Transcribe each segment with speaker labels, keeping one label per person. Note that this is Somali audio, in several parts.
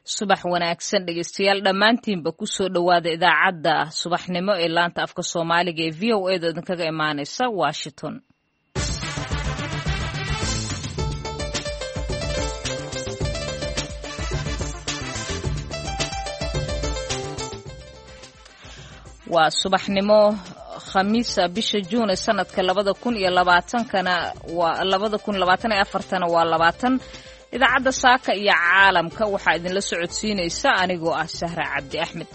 Speaker 1: subax wanaagsan dhegeystayaal dhammaantiinba ku soo dhowaada idaacadda subaxnimo ee laanta afka soomaaliga ee v o eeda idinkaga imaanaysa washington. waa subaxnimo khamiisa bisha juun ee sanadka 2020kana waa 2024 waa 20 idaacadda saaka iyo caalamka waxaa idinla socodsiinaysa anigoo ah Sahra Cabdi Axmed.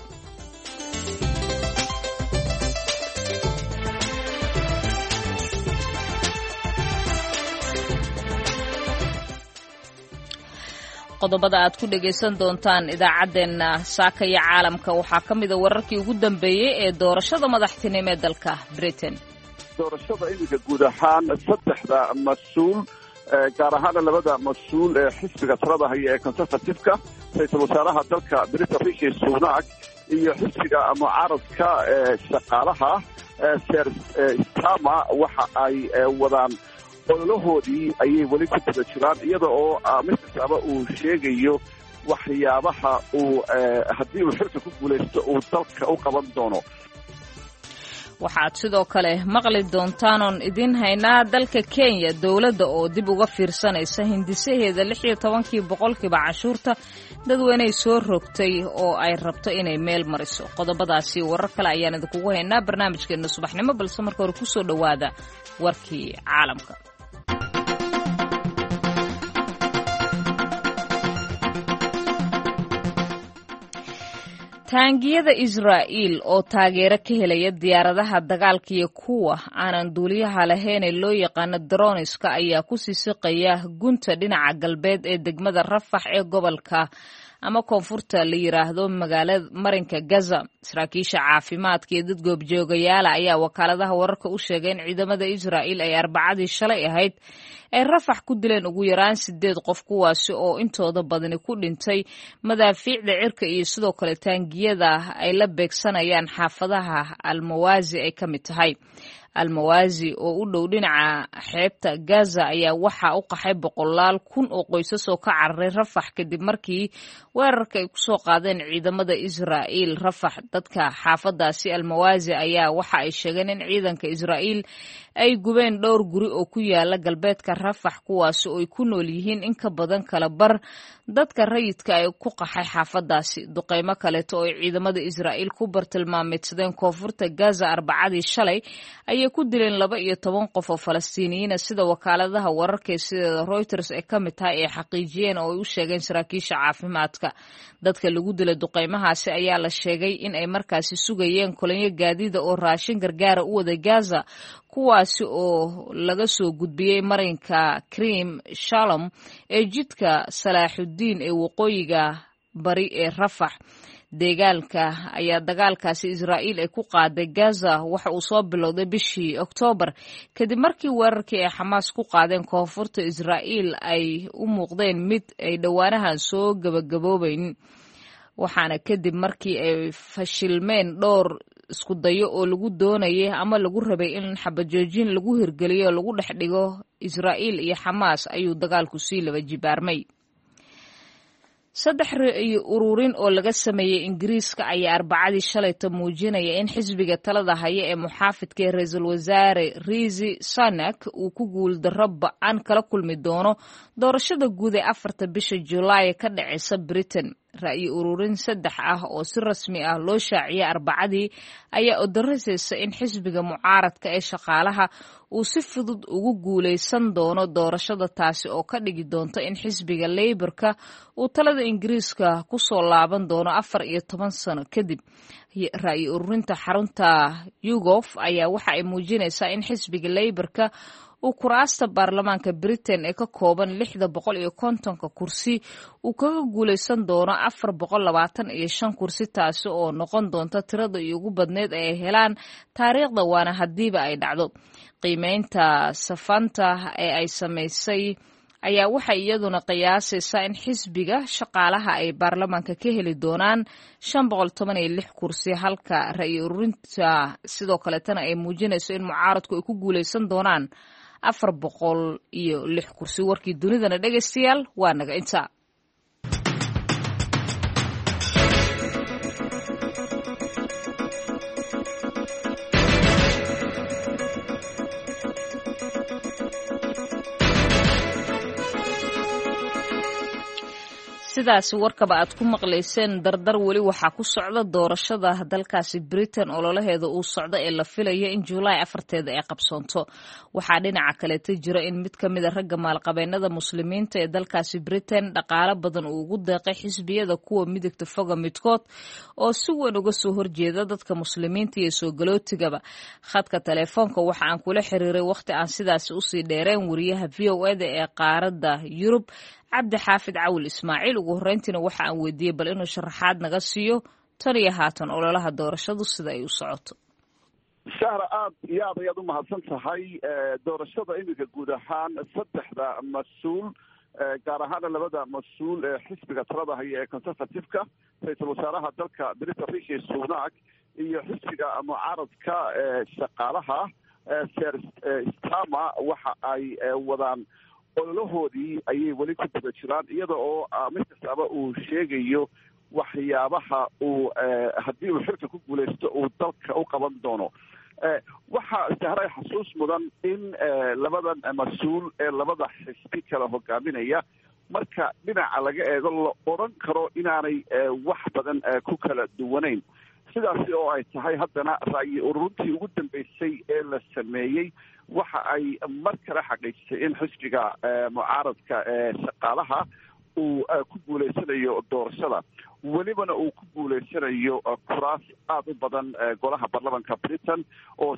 Speaker 1: qodobada aad ku dhageysan doontaan idaacadeena saaka iyo caalamka waxaa ka mid ah wararkii ugu dambeeyay ee doorashada madaxtinimo ee dalka Britain.
Speaker 2: doorashada iminka guud ahaan saddexda mas'uul gaar ahaan labada mas'uul ee xisbiga talada haya ee conservative-ka ra'iisul wasaaraha dalka Britain Rishi Sunak iyo xisbiga mucaaradka shaqaalaha Sir Starmer waxa ay wadaan ololahoodii ayay weli ku guda jiraan iyada oo miskastaba uu sheegayo waxyaabaha uu haddii uu xilka ku guulaysto uu dalka u qaban doono.
Speaker 1: waxaad sidoo kale maqli doontaan oon idin haynaa dalka Kenya dowladda oo dib uga fiirsanaysa hindisaheeda 16% cashuurta dadweynaha soo rogtay oo ay rabto inay meel mariso. qodobadaasi warar kale ayaan idinku haynaa barnaamijkeena subaxnimo balse marka hore ku soo dhawaada warkii caalamka. taangiyada Israa'iil oo taageero ka helaya diyaaradaha dagaalka iyo kuwa aanan duuliyaha lahayn ee loo yaqaan droneska ayaa ku siisiqaya gunta dhinaca galbeed ee degmada Rafax ee gobolka ama koonfurta la yiraahdo magaalada marinka Gaza. saraakiisha caafimaadka iyo dad goobjoogayaal ayaa wakaaladaha wararka u sheegay in ciidamada Israa'iil ay Arbacadii shalay ahayd ay Rafax ku dileen ugu yaraan 8 qof kuwaasi oo intooda badani ku dhintay madaafiicda cirka iyo sidoo kale taangiyada ay la beegsanayaan xaafadaha Al-Mawazi ay ka mid tahay. Al-Mawazi oo u dhow dhinaca xeebta Gaza ayaa waxa u qaxay 100,000 oo qoysas oo ka cararay Rafax kadib markii weerarka ay ku soo qaadeen ciidamada Israa'iil Rafax. dadka xaafadaasi Al-Mawazi ayaa waxa ay sheegeen in ciidanka Israa'iil ay gubeen dhowr guri oo ku yaala galbeedka Rafax kuwaas oo ay ku nool yihiin in ka badan kala bar dadka rayidka ay ku qaxay xaafadaasi. duqeymo kale oo ay ciidamada Israa'iil ku bartilmaameedsadeen koonfurta Gaza Arbacadii shalay ayay ku dileen 12 qof oo Falastiiniyiin sida wakaaladaha wararka sida Reuters ee ka mid tahay ay xaqiijiyeen oo ay u sheegeen saraakiisha caafimaadka. dadka lagu dilay duqeymahaasi ayaa la sheegay in ay markaasi sugayeen kolonyo gaadiida oo raashin gargaara u wada Gaza kuwaasi oo laga soo gudbiyay marinka Karim Shalom ee jidka Salaaxudiin ee waqooyiga bari ee Rafax. deegaanka ayaa dagaalkaasi Israa'iil ay ku qaaday Gaza waxa uu soo bilowday bishii Oktoobar kadib markii weerarkii ay Xamaas ku qaadeen koonfurta Israa'iil ay u muuqdeen mid ay dhawaanahan soo gabagaboobayn waxaana kadib markii ay fashilmeen dhowr isku dayo oo lagu doonayay ama lagu rabay in xabajoojin lagu hirgeliyo lagu dhex dhigo Israa'iil iyo Xamaas ayuu dagaalku sii laba jibaarmay. 3 ururin oo laga sameeyay Ingiriiska ayaa Arbacadii shalay muujinaya in xisbiga talada haya ee muxaafidka ee ra'iisul wasaare Rishi Sunak uu ku guuldarro ba'an kala kulmi doono doorashada guud ee 4 bisha Juulaay ka dhacaysa Britain. ra'yi ururin 3 ah oo si rasmi ah loo shaaciyay Arbacadii ayaa odorsaysa in xisbiga mucaaradka ee shaqaalaha uu si fudud ugu guuleysan doono doorashada taasi oo ka dhigi doonto in xisbiga Labour-ka uu talada Ingiriiska ku soo laaban doono 14 sano kadib. ra'yi ururinta xarunta YouGov ayaa waxa ay muujinaysaa in xisbiga Labour-ka uu kuraasta baarlamaanka Britain ee ka kooban 650 kursi uu kaga guuleysan doono 425 kursi taasi oo noqon doonta tirada ugu badneed ee ay helaan taariikhda waana hadiiba ay dhacdo. qiimeynta safanta ee ay sameysay ayaa waxay iyaduna qiyaasaysaa in xisbiga shaqaalaha ay baarlamaanka ka heli doonaan 516 kursi halka ra'yi ururinta sidoo kale tan ay muujinayso in mucaaradku ay ku guuleysan doonaan 406 kursi. warkii dunidana dhegaystayaal waa naga inta. sidaasi warkaba aad ku maqlayseen dardar weli waxaa ku socda doorashada dalkaasi Britain ololaheeda uu socdo ee la filayo in July 4 ay qabsoonto. Waxaa dhinaca kaleeta jira in mid kamid ah ragga maalqabeennada muslimiinta ee dalkaasi Britain dhaqaale badan uu ugu deeqay xisbiyada kuwa midigta foga midkood oo si weyn uga soo horjeeda dadka muslimiinta iyo soo galootigaba. Khadka telefoonka waxa aan kula xiriiray waqti aan sidaasi u sii dheereen wariyaha VOA-da ee qaaradda Yurub cabdi xaafid cawil ismaaciil. ugu horreyntiina waxa aan weydiiyey bal inuu sharaxaad naga siiyo tan iyo haatan ololaha doorashadu sida ay u socoto.
Speaker 2: shahra aad iyo aad ayaad u mahadsan tahay. doorashada iminka guud ahaan saddexda mas-uul gaar ahaana labada mas-uul ee xisbiga talada haya ee conservative-ka ra-iisul wasaaraha dalka Britain Rishi Sunak iyo xisbiga mucaaradka shaqaalaha Sir Starmer waxa ay wadaan ololahoodii ayay weli ku guda jiraan iyada oo mid kastaba uu sheegayo waxyaabaha uu haddii uu xilka ku guulaysto uu dalka u qaban doono. waxaa sahray xasuus mudan in labadan mas-uul ee labada xisbi kala hogaaminaya marka dhinaca laga eego la odhan karo inaanay wax badan ku kala duwanayn. sidaasi oo ay tahay haddana ra'yi ururintii ugu dambeysay ee la sameeyey waxa ay mar kale xaqiijisay in xisbiga mucaaradka shaqaalaha uu ku guulaysanayo doorashada, welibana uu ku guulaysanayo kuraas aada u badan golaha baarlamanka Britain oo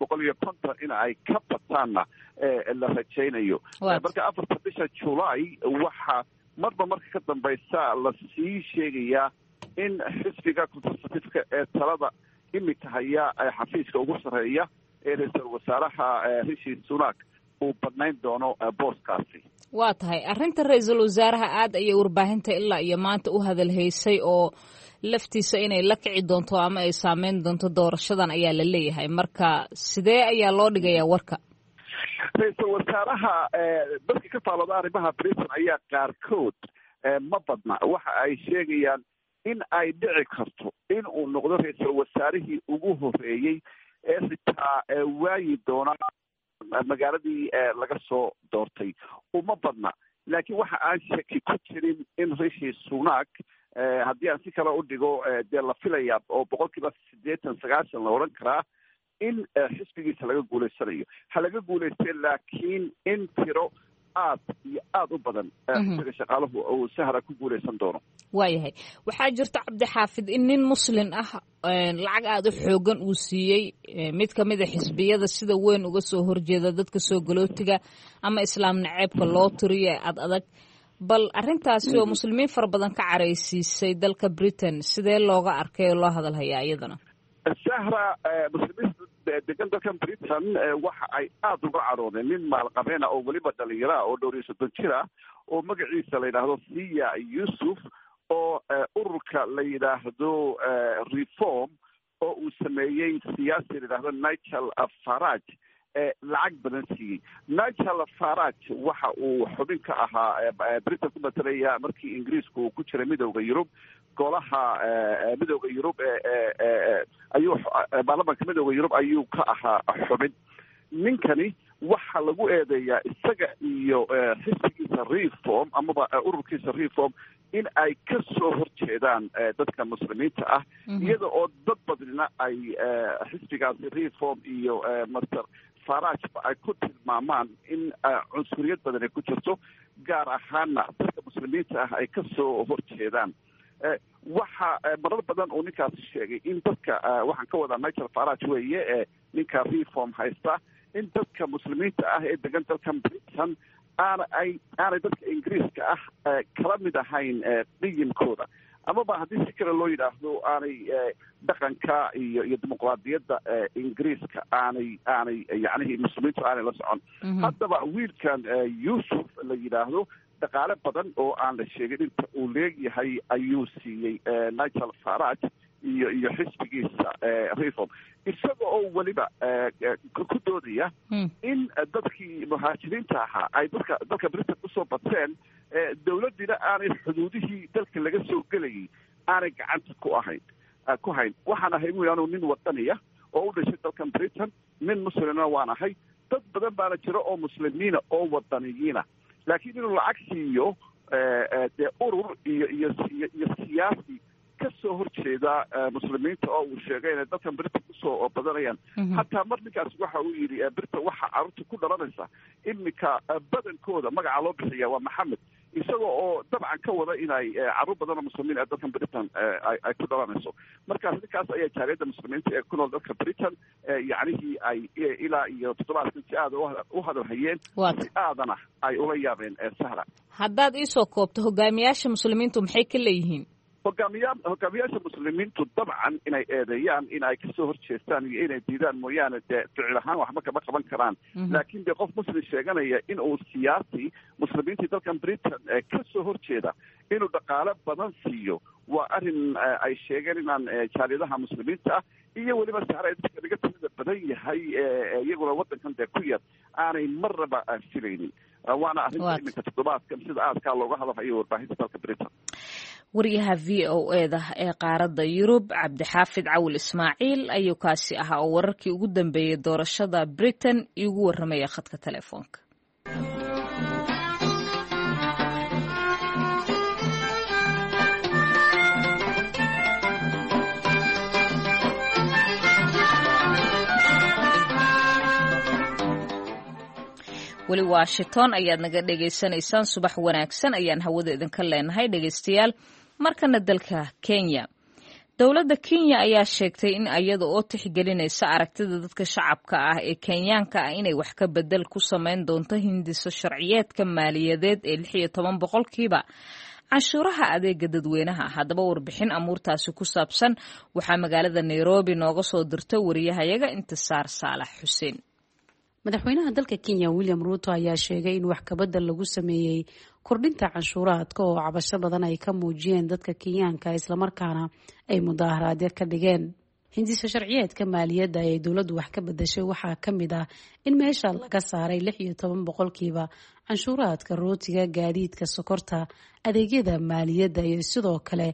Speaker 2: 350 in ay ka bataanna la rajaynayo. marka 4 bisha July waxa marba marka ka dambaysa la sii sheegayaa in xisbiga conservative-ka ee talada imika haya xafiiska ugu sarreeya ee ra-iisul wasaaraha Rishi Sunak uu badnayn doono booskaasi.
Speaker 1: waa tahay arrinta ra-iisul wasaaraha aad ayay warbaahinta ilaa iyo maanta u hadalhaysay oo laftiisa inay la kici doonto ama ay saameyn doonto doorashadan ayaa la leeyahay. marka sidee ayaa loo dhigayaa warka?
Speaker 2: ra-iisul wasaaraha dadka ka faalooda arrimaha Britain ayaa qaarkood ma badna waxa ay sheegayaan in ay dhici karto in uu noqdo ra-iisul wasaarihii ugu horeeyey ee xitaa waayi doona magaaladii laga soo doortay. uma badna, laakiin waxa aan shaki ku jirin in Rishi Sunak haddii aan si kale u dhigo dee la filaya oo 80-90 la odhan karaa in xisbigiisa laga guulaysanayo. ha laga guulaystay laakiin in tiro aad iyo aad u badan xisbiga shaqaaluhu uu sahra ku guulaysan doono.
Speaker 1: waayahay waxaa jirta cabdi xaafid in nin muslin ah lacag aada u xoogan uu siiyey mid kamid a xisbiyada sida weyn uga soo horjeeda dadka soo galootiga ama islaam naceebka loo tiriyo ad adag. bal arrintaasi oo muslimiin fara badan ka caraysiisay dalka Britain sidee looga arkay oo loo hadalhayaa iyadana?
Speaker 2: sahra muslimiinta degan dalkan Britain waxa ay aada uga caroodeen nin maalqabeena oo weliba dhalinyara oo dhowr iyo 30 jir ah oo magaciisa la yidhaahdo Siya Yusuf oo ururka la yidhaahdo Reform oo uu sameeyey siyaasi la yidhaahdo Nigel Farage lacag badan siiyey. Nigel Farage waxa uu xubin ka ahaa Britain ku matalaya markii Ingiriisku uu ku jiray midowda Yurub. golaha midowda Yurub ayuu baarlamaanka midowda Yurub ayuu ka ahaa xubin. ninkani waxa lagu eedeeyaa isaga iyo xisbigiisa Reform amaba ururkiisa Reform in ay ka soo horjeedaan dadka muslimiinta ah iyada oo dad badnina ay xisbigaasi Reform iyo Mr Farage ay ku tilmaamaan in cunsuriyad badan ay ku jirto gaar ahaana dadka muslimiinta ah ay ka soo horjeedaan. waxa marar badan uu ninkaasi sheegay in dadka waxaan ka wadaa Nigel Farage weeye ninka Reform haysta in dadka muslimiinta ah ee degan dalkan Britain aanay dadka Ingiriiska ah kala mid ahayn dhiyimkooda amaba haddii si kale loo yidhaahdo aanay dhaqanka iyo dimuqraadiyadda Ingiriiska aanay yacnihii muslimiintu aanay la socon. haddaba wiilkan Yusuf la yidhaahdo dhaqaale badan oo aan la sheegin inta uu leegyahay ayuu siiyey Nigel Farage iyo xisbigiisa Reform isaga oo weliba ku doodaya in dadkii muhaajiriinta ahaa ay dalka Britain usoo bateen dowladdiina aanay xuduudihii dalka laga soo gelayay aanay gacanta ku hayn. waxaan ahay buu yaanu nin wadaniya oo u dhashay dalkan Britain, nin muslimna waan ahay. dad badan baana jira oo muslimiina oo wadaniyiina, laakiin inuu lacag siiyo dee urur iyo siyaasi kasoo horjeeda muslimiinta oo uu sheegay inay dadkan Britain kusoo badanayaan. hataa mar ninkaas waxa uu yidhi Britain waxa carruurta ku dhalanaysa iminka badankooda magaca loo bixiya waa Maxamed, isagoo oo dabcan ka wada inay carruur badan oo muslimiin ee dalkan Britain ay ku dhalanayso. markaas ninkaas ayaa jaaliyadda muslimiinta ee ku nool dalka Britain yacnihii ay ilaa iyo 7 si aad u hadalhayeen, si aadana ay ula yaabeen Sahra.
Speaker 1: haddaad iisoo koobto hogaamiyaasha muslimiintu maxay ka leeyihiin?
Speaker 2: hogaamiyaasha muslimiintu dabcan inay eedeeyaan in ay kasoo horjeestaan iyo inay diidaan mooyaane dee ficil ahaan waxba kama qaban karaan. laakiin dee qof muslim sheeganaya in uu siyaasi muslimiintii dalkan Britain kasoo horjeeda inuu dhaqaale badan siiyo waa arrin ay sheegeen inaan jaaliyadaha muslimiinta ah iyo weliba Sahra dadka laga tirada badan yahay iyaguna wadankan dee ku yar aanay marnaba filaynin. waana arrinta iminka toddobaadkan sida aadkaa looga hadalhayo warbaahinta dalka Britain.
Speaker 1: wariyaha VOA-da ee qaaradda Yurub Cabdixaafid Cawil Ismaaciil ayuu kaasi ahaa oo wararkii ugu dambeeyay doorashada Britain igu warramaya khadka telefoonka. weli Washington ayaad naga dhegaysanaysaan. subax wanaagsan ayaan hawada idinka leenahay dhegaystayaal. markana dalka Kenya, dowladda Kenya ayaa sheegtay in iyada oo tixgelinaysa aragtida dadka shacabka ah ee Kenyaanka ah inay wax ka bedel ku sameyn doonto hindiso sharciyeedka maaliyadeed ee 16% canshuuraha adeega dadweynaha. haddaba warbixin amuurtaasi ku saabsan waxaa magaalada Nairobi nooga soo dirtay wariyahayaga Intisaar Saalax Xuseen.
Speaker 3: madaxweynaha dalka Kenya William Ruto ayaa sheegay in wax ka bedel lagu sameeyay kordhinta canshuuraadka oo cabasho badan ay ka muujiyeen dadka Kenyaanka isla markaana ay mudaharaadyo ka dhigeen. hindiso sharciyeedka maaliyadda ee dowladdu wax ka bedeshay waxaa ka mid ah in meesha laga saaray 16% canshuuraadka rootiga, gaadiidka, sokorta, adeegyada maaliyadda iyo sidoo kale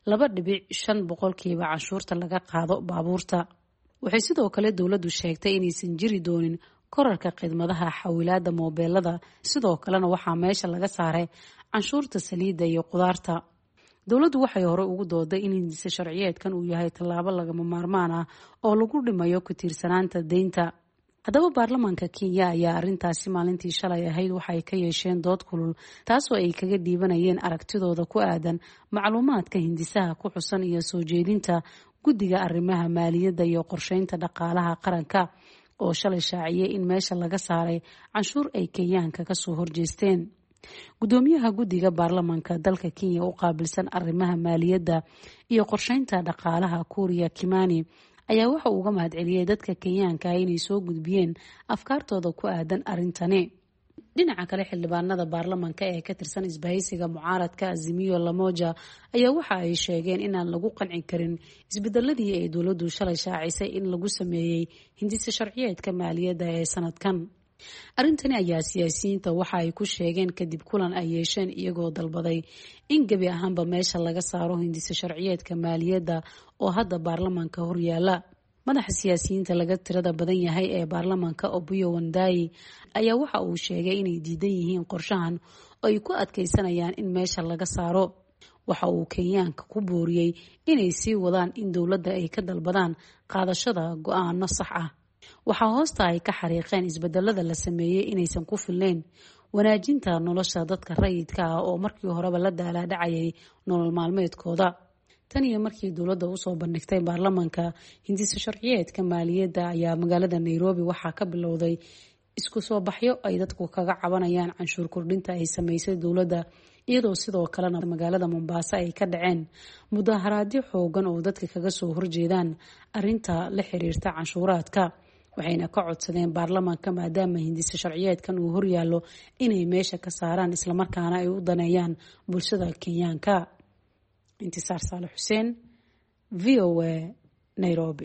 Speaker 3: 2.5% canshuurta laga qaado baabuurta. waxay sidoo kale dowladdu sheegtay inaysan jiri doonin korarka khidmadaha xawilaadda moobeelada, sidoo kalena waxaa meesha laga saaray canshuurta saliidda iyo qudaarta. dowladdu waxay hore ugu dooday in hindise sharciyeedkan uu yahay tallaabo lagama maarmaan ah oo lagu dhimayo ku tiirsanaanta deynta. haddaba baarlamaanka Kenya ayaa arrintaasi maalintii shalay ahayd waxay ka yeesheen dood kulul, taasoo ay kaga dhiibanayeen aragtidooda ku aadan macluumaadka hindisaha ku xusan iyo soo jeedinta guddiga arrimaha maaliyadda iyo qorsheynta dhaqaalaha qaranka oo shalay shaaciyay in meesha laga saaray canshuur ay Kenyaanka ka soo horjeesteen. gudoomiyaha guddiga baarlamaanka dalka Kenya u qaabilsan arrimaha maaliyadda iyo qorsheynta dhaqaalaha Kuria Kimani ayaa waxa uu uga mahadceliyay dadka Kenyaanka inay soo gudbiyeen afkaartooda ku aadan arrintani. dhinaca kale xildhibaanada baarlamaanka ee ka tirsan isbahaysiga mucaaradka Azimio la Umoja ayaa waxa ay sheegeen inaan lagu qanci karin isbedeladii ay dowladdu shalay shaacisay in lagu sameeyay hindise sharciyeedka maaliyadda ee sanadkan. arrintani ayaa siyaasiyiinta waxa ay ku sheegeen kadib kulan ay yeesheen iyagoo dalbaday in gebi ahaanba meesha laga saaro hindise sharciyeedka maaliyadda oo hadda baarlamaanka horyaala. madaxa siyaasiyiinta laga tirada badan yahay ee baarlamaanka Opiyo Wandayi ayaa waxa uu sheegay inay diidan yihiin qorshahan oo ay ku adkaysanayaan in meesha laga saaro. waxa uu Kenyaanka ku booriyay inay sii wadaan in dowladda ay ka dalbadaan qaadashada go'aano sax ah. waxaa hoosta ay ka xariiqeen isbedelada la sameeyay inaysan ku filnayn wanaajinta nolosha dadka rayidka ah oo markii horeba la daalaadhacayay nolol maalmeedkooda. tan iyo markii dowladda usoo bandhigtay baarlamaanka hindise sharciyeedka maaliyadda ayaa magaalada Nairobi waxaa ka bilowday isku soo baxyo ay dadku kaga cabanayaan canshuur kordhinta ay sameysay dowladda, iyadoo sidoo kalena magaalada Mombasa ay ka dhaceen mudaharaadyo xoogan oo dadka kaga soo horjeedaan arrinta la xiriirta canshuuraadka. waxayna ka codsadeen baarlamaanka maadaama hindise sharciyeedkan uu horyaallo inay meesha ka saaraan islamarkaana ay u daneeyaan bulshada Kenyaanka. Intisaar Saalax Xuseen, VOA, Nairobi.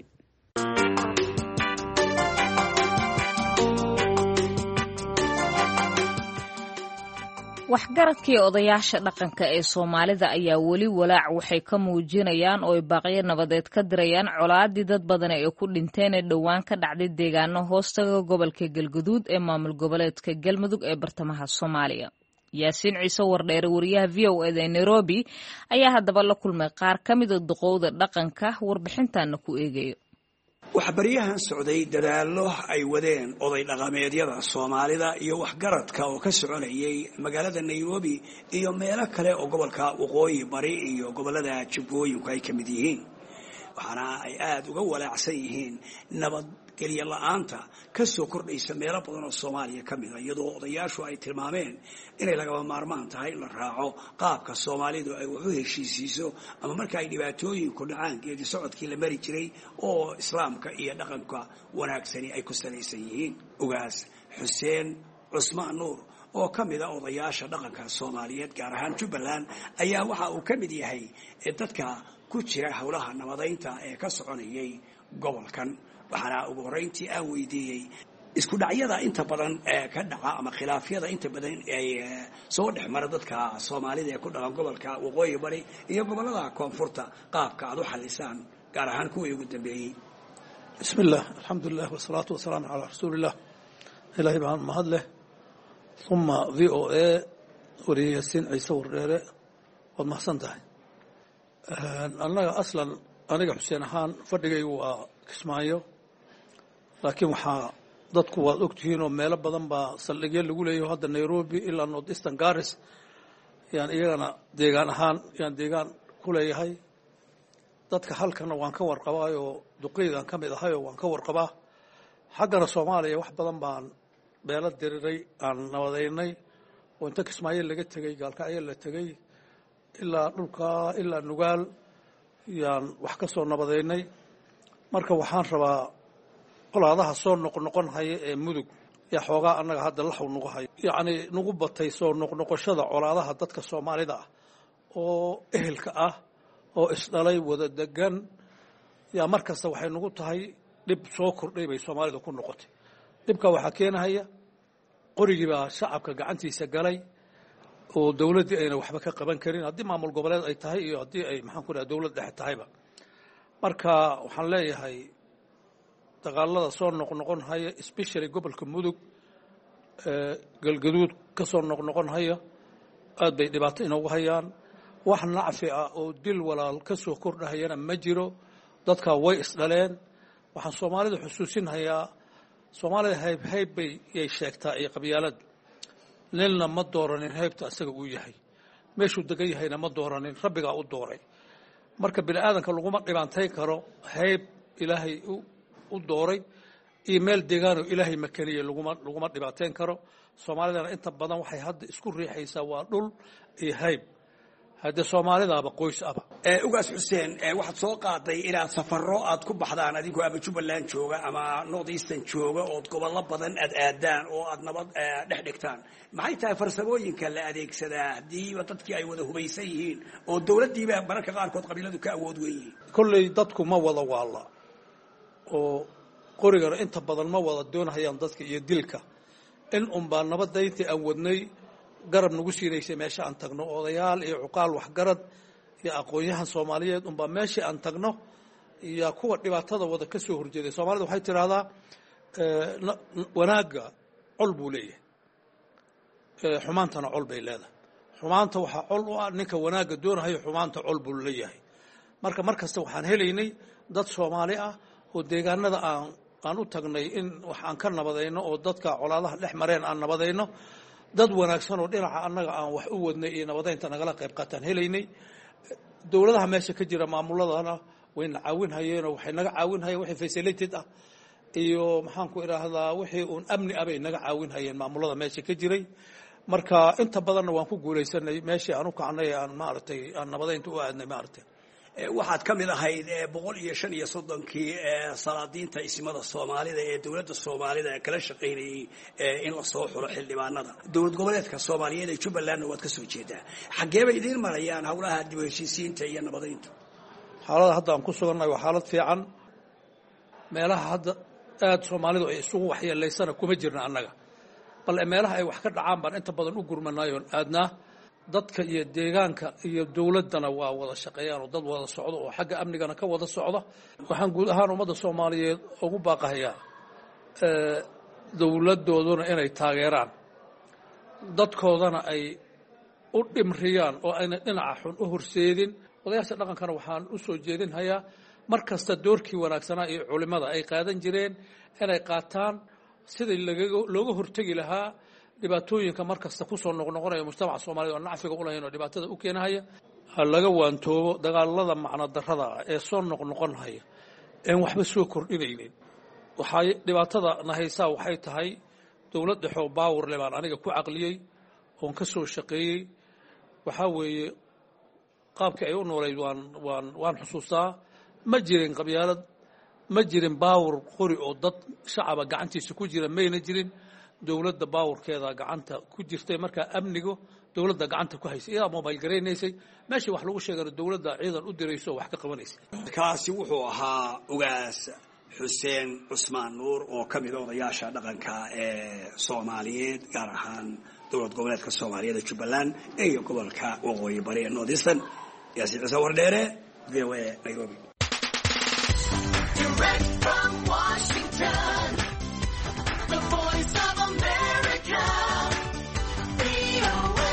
Speaker 1: waxgaradkii odayaasha dhaqanka ee Soomaalida ayaa weli walaac waxay ka muujinayaan oo ay baaqyo nabadeed ka dirayaan colaadii dad badan ee ku dhinteen ee dhowaan ka dhacday deegaano hoostaga gobolka Galgaduud ee maamul goboleedka Galmudug ee bartamaha Soomaaliya. yaasiin ciise wardheere wariyaha v o eda ee nairobi ayaa haddaba la kulmay qaar ka mida duqowda dhaqanka warbixintaana ku eegayo.
Speaker 4: waxaa baryahan socday dadaallo ay wadeen oday dhaqameedyada soomaalida iyo waxgaradka oo ka soconayay magaalada nairobi iyo meelo kale oo gobolka waqooyi bari iyo gobolada jubbooyinku ay ka mid yihiin, waxaana ay aada uga walaacsan yihiin nabadgelyo la-aanta ka soo kordhaysa meelo badan oo soomaaliya ka mida, iyadoo odayaashu ay tilmaameen inay lagaba maarmaan tahay in la raaco qaabka soomaalidu ay wax u heshiisiiso ama marka ay dhibaatooyinku dhacaan geedi socodkii la mari jiray oo islaamka iyo dhaqanka wanaagsani ay ku salaysan yihiin. ugaas xuseen cusmaan nuur oo ka mida odayaasha dhaqanka soomaaliyeed gaar ahaan jubbaland ayaa waxa uu ka mid yahay dadka ku jira howlaha nabadaynta ee ka soconayay gobolkan, waxaana ugu horreyntii aan weydiiyey isku dhacyada inta badan ee ka dhaca ama khilaafyada inta badan ay soo dhex mara dadka soomaalida ee ku dhaqan gobolka waqooyi bari iyo gobolada koonfurta qaabka aad u xalisaan gaar ahaan kuwii ugu dambeeyey.
Speaker 5: bismillah, alxamdulilah, wasalaatu wasalaamu calaa rasuulillah. ilaahay baan mahad leh. uma v o a wariye yaasiin ciise wardheere waad mahadsan tahay. annaga aslan aniga xuseen ahaan fadhigaygu waa kismaayo, laakiin waxaa dadku waad ogtihiin oo meelo badan baa saldhigyo lagu leeyaho hadda nairobi ilaa north eastern garis yaan iyagana deegaan ahaan yaan deegaan ku leeyahay. dadka halkana waan ka warqabaa oo duqeydaan ka mid ahay oo waan ka warqabaa. xaggana soomaaliya wax badan baan beelo diriray aan nabadaynay oo inta kismaayo laga tegey gaalkacyo la tegey ilaa dhulkaa ilaa nugaal yaan wax ka soo nabadaynay. marka waxaan rabaa qolaadaha soo noqnoqon haya ee mudug yaa xoogaa annaga hadda laxw nagu haya, yacnii nagu batay soo noqnoqoshada colaadaha dadka soomaalida ah oo ehelka ah oo isdhalay wada degan yaa mar kasta waxay nagu tahay dhib soo kordhay bay soomaalida ku noqotay. dhibka waxaa keenahaya qorigii baa shacabka gacantiisa galay oo dawladdii ayna waxba ka qaban karin, haddii maamul goboleed ay tahay iyo haddii ay maxaan ku dhaha dawlad dhexe tahayba. marka waxaan leeyahay dagaalada soo noqnoqon haya especially gobolka mudug galgaduud ka soo noqnoqon haya aad bay dhibaato inoogu hayaan. wax nacfi ah oo dil walaal ka soo kordhahayana ma jiro. dadka way isdhaleen. waxaan soomaalida xusuusin hayaa soomaalida hayb bay yay sheegtaa iyo qabyaalad. nilna ma dooranin haybta isaga uu yahay, meeshuu degan yahayna ma dooranin, rabbigaa u dooray. marka bini aadanka laguma dhibaantayn karo hayb ilaahay u dooray iyo meel deegaanoo ilaahay makaniye laguma dhibaatayn karo. soomaalidana inta badan waxay hadda isku riixaysaa waa dhul iyo hayb. haddee soomaalidaaba qoys aba.
Speaker 4: ugaas xuseen, waxaad soo qaaday inaad safaro aad ku baxdaan adigoo ama jubbaland jooga ama north eastern jooga ood gobollo badan aad aadaan oo aad nabad dhex dhigtaan. maxay tahay farsamooyinka la adeegsadaa haddiiba dadkii ay wada hubaysan yihiin oo dawladdiiba mararka qaarkood qabiiladu ka awood weyn yihiin?
Speaker 5: kolley dadku ma wada waalla oo qorigana inta badan ma wada doonhayaan dadka iyo dilka. in unbaa nabadayntii aan wadnay garab nagu siinaysay meesha aan tagno, odayaal iyo cuqaal waxgarad iyo aqoon-yahan soomaaliyeed unbaa meeshii aan tagno iyo kuwa dhibaatada wada ka soo horjeeday. soomaalida waxay tidhaahdaa wanaagga col buu leeyahay, xumaantana col bay leedahay. xumaanta waxaa col u ah ninka wanaagga doonahayo, xumaanta col buu leeyahay. marka mar kasta waxaan helaynay dad soomaali ah oo deegaanada aan u tagnay in wax aan ka nabadayno oo dadka colaadaha dhex mareen aan nabadayno. dad wanaagsan oo dhinaca annaga aan wax u wadnay iyo nabadaynta nagala qayb qaataan helaynay. dawladaha meesha ka jira maamuladana wayna caawin hayeenoo waxay naga caawin hayeen wixii facilitated ah iyo maxaan ku idhaahdaa wixii uun amni ah bay naga caawin hayeen maamulada meesha ka jiray. marka inta badanna waan ku guulaysanay meeshii aan u kacnay aan maaragtay aan nabadaynta u aadnay maaragtay.
Speaker 4: waxaad ka mid ahayd 135 salaadiinta isimada soomaalida ee dawladda soomaalida kala shaqaynayay in la soo xulo xildhibaanada. dowlad goboleedka soomaaliyeed ee jubbalandna waad ka soo jeedaa. xaggee bay idiin marayaan howlaha dib u heshiisiinta iyo nabadaynta?
Speaker 5: xaalada hadda aan ku sugannahay waa xaalad fiican. meelaha hadda aad soomaalidu ay isugu waxyeelaysana kuma jirna annaga, bal meelaha ay wax ka dhacaan baan inta badan u gurmanaayoon aadnaa. dadka iyo deegaanka iyo dawladdana waa wada shaqeeyaan oo dad wada socdo oo xagga amnigana ka wada socda. waxaan guud ahaan ummadda soomaaliyeed ugu baaqahayaa dawladdooduna inay taageeraan, dadkoodana ay u dhimriyaan oo ayna dhinaca xun u horseedin. odayaasha dhaqankana waxaan u soo jeedinhayaa mar kasta doorkii wanaagsanaa iyo culimada ay qaadan jireen inay qaataan sidii looga hortegi lahaa dhibaatooyinka mar kasta kusoo noqnoqonaya mujtamaca Soomaaliyeed oo nacfiga u lahayn oo dhibaatada u keenaya. ha laga waantoobo dagaalada macna darrada ee soo noqnoqonaya een waxba soo kordhinaynin. waxay dhibaatada nahaysaa waxay tahay dawlad dhexe oo baawar leh baan aniga ku caqliyey oon ka soo shaqeeyey. waxaa weeye qaabkii ay u nooleyd waan xusuustaa. ma jirin qabyaalad, ma jirin baawar qori oo dad shacaba gacantiisa ku jira, mayna jirin. dawladda baawurkeeda gacanta ku jirtay markaa amnigu dawladda gacanta ku haysay iyadaa mobile garaynaysay meeshii wax lagu sheegana dawladda ciidan u dirayso wax ka qabanaysay.
Speaker 4: kaasi wuxuu ahaa ugaas xuseen cusmaan nuur oo ka mid odayaasha dhaqanka ee Soomaaliyeed gaar ahaan dowlad goboleedka Soomaaliyeed ee Jubbaland iyo gobolka Waqooyi Bari ee Northeastern. Yaasiin Ciise Wardheere, VOA, Nairobi.
Speaker 6: Direct from Washington, the voice of America, VOA.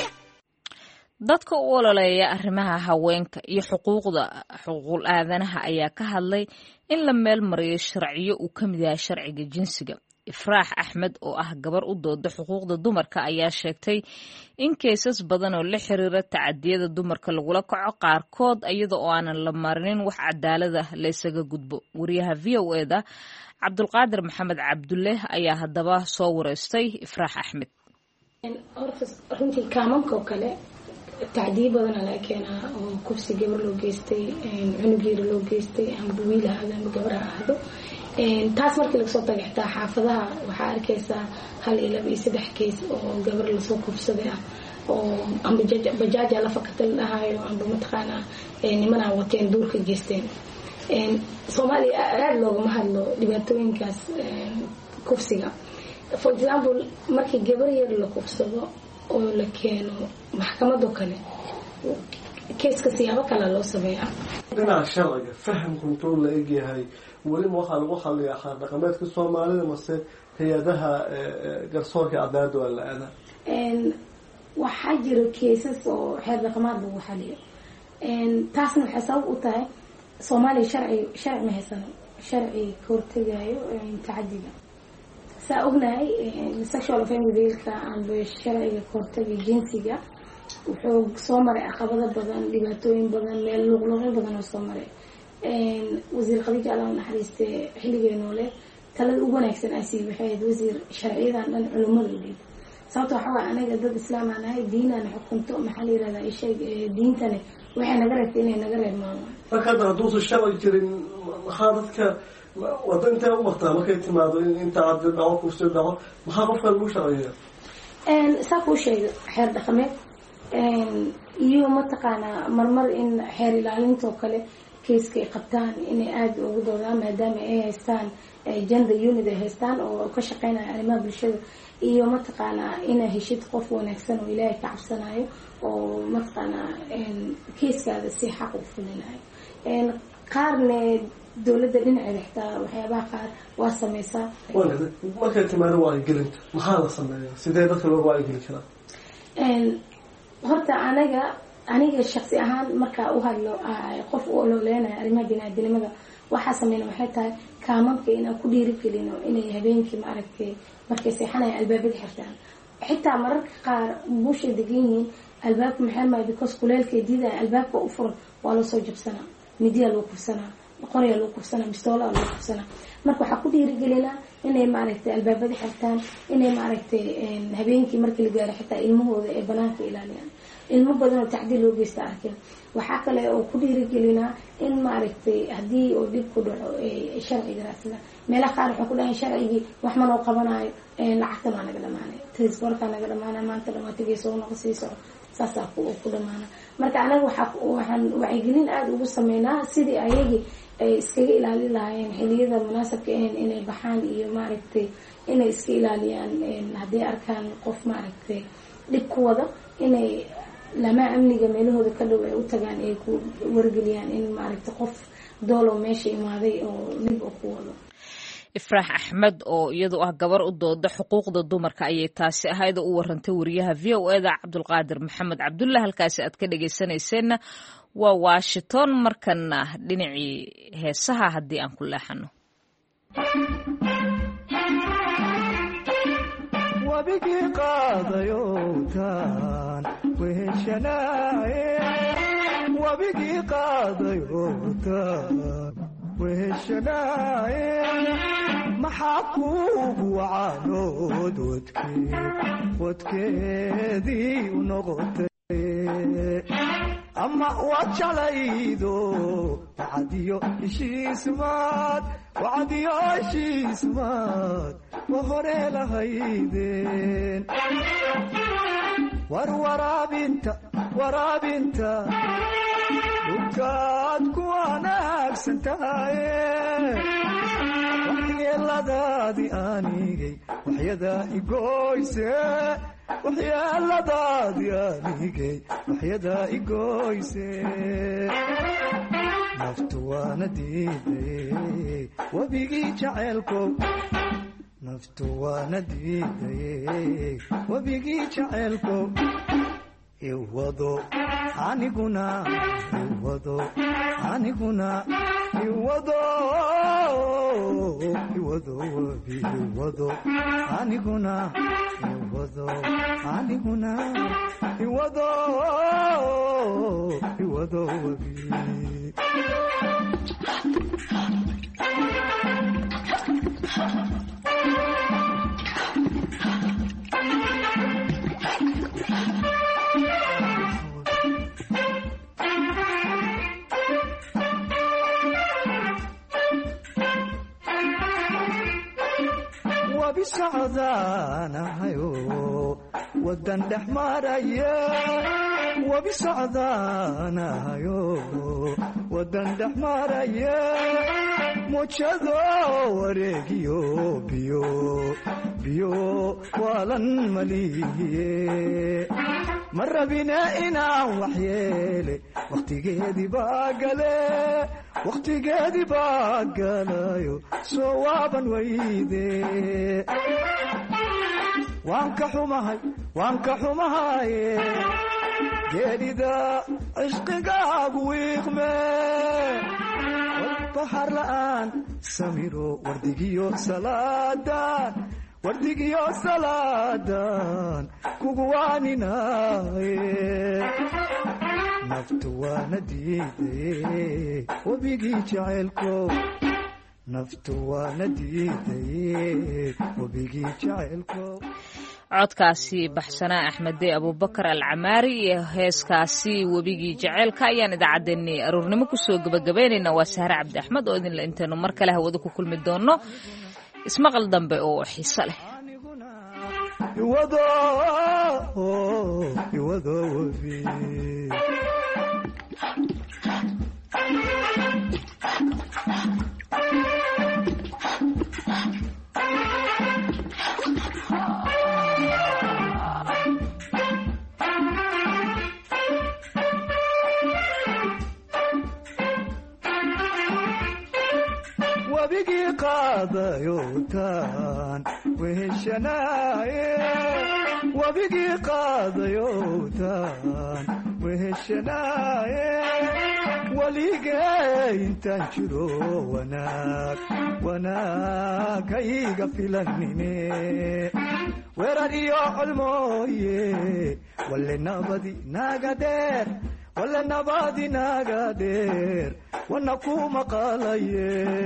Speaker 1: dadka u ololeeya arrimaha haweenka iyo xuquuqul aadanaha ayaa ka hadlay in la meel mariyo sharciyo uu ka mid yahay sharciga jinsiga. Ifraax Axmed oo ah gabar u dooda xuquuqda dumarka ayaa sheegtay in keesas badan oo la xiriira tacadiyada dumarka lagula kaco qaarkood iyada oo aanan la marinin wax cadaalad ah la isaga gudbo. wariyaha VOA-da Cabdulqaadir Maxamed Cabdulle ayaa haddaba soo wareystay Ifraax Axmed.
Speaker 7: runtii kaamanka oo kale tacdiyo badan laga keenaa oo kufsi gabar loo geystay, cunugeeda loo geystay, amba wiil ha ahaado amba gabar ha ahaado. taas markii laga soo tago xitaa xaafadaha waxaa arkaysaa 1 iyo 2 iyo 3 keys oo gabar lasoo kufsaday ah oo amba bajaaja la fakatay dhahayo amba mataqaanaa nimana wateen duurka geysteen. Soomaaliya aad loogama hadlo dhibaatooyinkaas kufsiga. For example, markii gabar yar la kufsado oo la keeno maxkamado kale keeska siyaabo kale loo sameeyaa.
Speaker 8: dhinaca sharciga fahamku intuu la egyahay weli waxaa lagu xaliyaa xaq dhaqameedka Soomaalida mase hay'adaha garsoorka cadaalada waa la aada.
Speaker 7: waxaa jira keesas oo xeer dhaqameed lagu xaliyo. taasna waxay sabab u tahay Soomaaliya sharci ma haysan sharci kortegayo tacadiga. saa ognahay sexual offense-ka amba sharciga kortega jinsiga wuxuu soo maray caqabado badan, dhibaatooyin badan, meel luqluqyo badan oo soo maray. wasiir Khadiija Allah naxariistay xilligeena noole talada ugu wanaagsan ay sii waxay wasiir sharciyadan dhan culimada leeyahay. sababtoo ah anaga dad islaam ah nahay, diinana xukunto maxaa la yiraahdaa ishay diintana waxay naga reebtay inay naga reebmaan.
Speaker 8: marka hadduu sharci jirin maxaa dadka wadanta u martaa markay timaado inta aad dhaco ku soo dhaco maxaa qofka lagu sharciyaa?
Speaker 7: saako sheeg xeer dhaqameed iyo mataqaanaa marmar in xeer ilaalinta oo kale keeska ay qabtaan inay aad ugu doodaan maadaama ay haystaan gender unit ay haystaan oo ka shaqeynaya arrimaha bulshada iyo mataqaanaa inay heshid qof wanaagsan oo Ilaahay ka cabsanayo oo mataqaanaa keeskaada si xaq u fulinayo. qaarne dawladda dhinaceeda xitaa waxyaabaha qaar waa sameysaa.
Speaker 8: markay timaado waa gelinta maxaa la sameeyaa sidee dadka loo waaygelin karaa?
Speaker 7: horta aniga shakhsi ahaan marka u hadlo qof u ololeenayo arrimaha bini'aadanimada waxaa sameeyna waxay tahay kaamanka inaan ku dhiirigelino inay habeenkii maaragtay markay seexanayaan albaabada xirtaan. xitaa mararka qaar buusha degan yihiin albaabka maxay maay because kuleelka diidaya albaabka u furan waa la soo jabsanaa, midiya loo kufsanaa, qorya loo kufsanaa, bistoola loo kufsanaa. marka waxaa ku dhiirigelinaa inay maaragtay albaabada xirtaan, inay maaragtay habeenkii markii la gaaro xitaa ilmahooda ee banaanka ilaaliyaan. ilmo badan oo tacdiil loo geysta arkeen. waxaa kale oo ku dhiirigelinaa in maaragtay haddii oo dhib ku dhaco sharciga raadsada. meelaha qaar waxay ku dhahayn sharcigii wax ma noo qabanayo, lacagtan waa naga dhamaanay, transportka naga dhamaanay, maanta dhamaatiga soo noqosiiso saasaa ku dhamaana. marka anaga waxaan wacyigelin aada ugu sameynaa sidii ayagii ay iskaga ilaalin lahaayeen xilliyada munaasabka ahayn inay baxaan iyo maaragtay inay iska ilaaliyaan haddii arkaan qof maaragtay dhib ku wada inay lama amniga meelahooda ka dhow ay u tagaan ay ku wargeliyaan in maaragtay qof doolow meesha imaaday oo dhib ku wado.
Speaker 1: ifraax axmed oo iyadu ah gabar u dooda xuquuqda dumarka ayay taasi ahayd oo u warantay wariyaha v o eda cabdulqaadir maxamed cabdulle. halkaasi aad ka dhegaysanayseena waa washington. markana dhinacii heesaha haddii aan ku leexano.
Speaker 9: wabigii qaadayowtaan weheshanaaye wabigii qaadayowtaan weheshanaaye maxaa kuugu wacaanood wadkeedii u noqotay ama waad jalaydo wacadiyo heshiismaad wa hore lahaydeen war waraabinta dhulkaad ku wanaagsan tahaye waxyeeladaadii anigay waxyadaa igoyse naftu waana diidaye wabigii jaceelkow naftu waana diidaye wabigii jaceelkow iwado aniguna iwado wabi iwado aniguna iwado wabi wabisocdaanahayo wadan dhex maraya mujado wareegiyo biyo waalan malihiye ma rabine inaan waxyeele wakhtigeedii baa galayo soo waaban weyde waan ka xumahaye geedhida cishqigaagu wiiqme bahar la'aan samiro wardigiyo salaadan kugu waaninaye naftu waana diidaye wabigii jaceelkow
Speaker 1: codkaasi baxsanaa axmede abubakar alcamaari iyo heeskaasi webigii jaceylka ayaan idaacaddeenni aroornimo kusoo gebagabaynaynaa. waa sahre cabdi axmed oo idinla intaynu mar kale hawada ku kulmi doono ismaqal dambe oo xiiso leh.
Speaker 9: wabigii qaadayowtaan weheshanaaye waligay intaan jiro wanaagayga filanine weerar iyo colmooye wale nabadi naga dheer wana ku maqalaye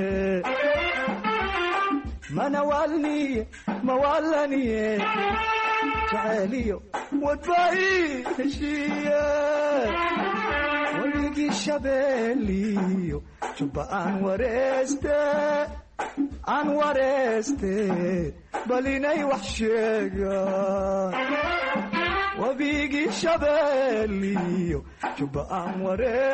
Speaker 9: mawaalaniye jaceeliyo wadbai heshiiye waligii shabeeliyo jubba aan wareeste bal inay wax sheegaan wabigii shabeeliyo jubba aan wareeste